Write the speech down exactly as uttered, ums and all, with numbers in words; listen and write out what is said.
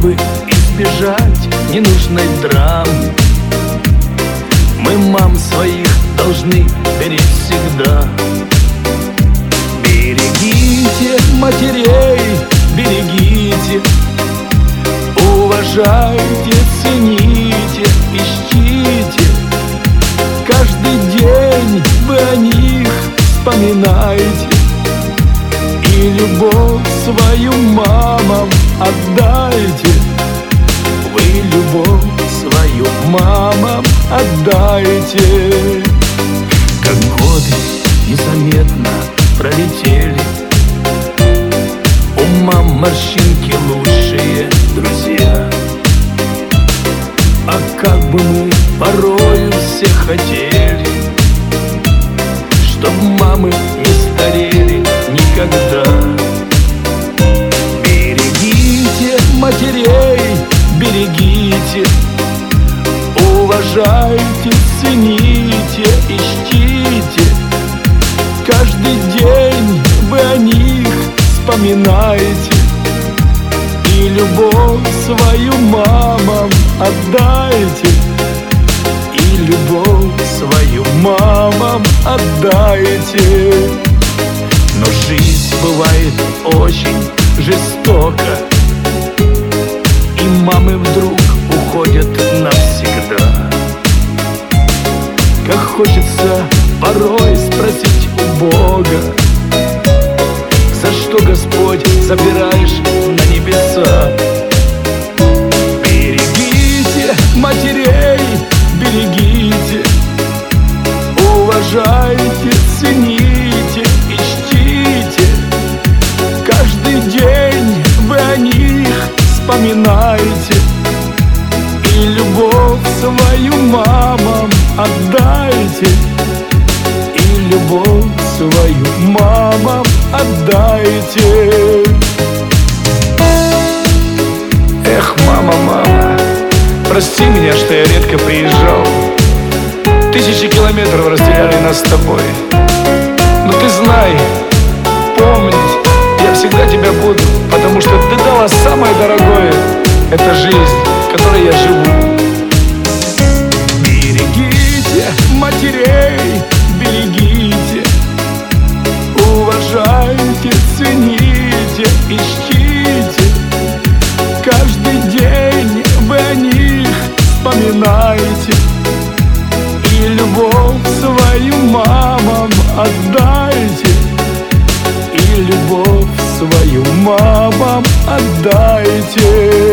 чтобы избежать ненужной драмы, мы мам своих должны беречь всегда. Берегите матерей, берегите, уважайте, цените, ищите. Каждый день вы о них вспоминайте и любовь свою мамам отдайте. Вы любовь свою мамам отдайте. Как годы незаметно пролетели, у мам морщинки лучшие друзья. А как бы мы порою все хотели, чтоб мамы не старели никогда. Берегите матерей, берегите, уважайте, цените, ищите. Каждый день вы о них вспоминайте и любовь свою мамам отдайте. И любовь свою мамам отдайте. Но жизнь бывает очень жестока, и мамы вдруг уходят навсегда. Как хочется порой спросить у Бога, за что, Господь, забираешь на небеса? Берегите матерей, берегите, уважайте, цените, ищите. Каждый день вы о них вспоминайте и любовь свою мамам отдайте. И любовь свою мамам отдайте. Эх, мама, мама, прости меня, что я редко приезжал. Тысячи километров разделяли нас с тобой. Но ты знай, помни, я всегда тебя буду, потому что ты дала самое дорогое. Это жизнь, которой я живу. Берегите матерей, берегите, уважайте, цените, ищите. Каждый день вы о них вспоминайте и любовь свою мамам отдайте. И любовь свою мамам отдайте.